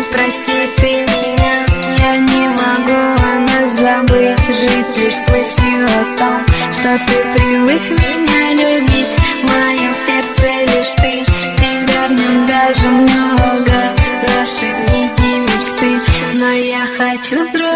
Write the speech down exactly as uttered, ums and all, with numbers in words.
Прости ты меня, я не могу о нас забыть, жить лишь с мыслью о том, что ты привык меня любить. В моем сердце лишь ты, тебя в нем даже много, наши дни и мечты. Но я хочу друг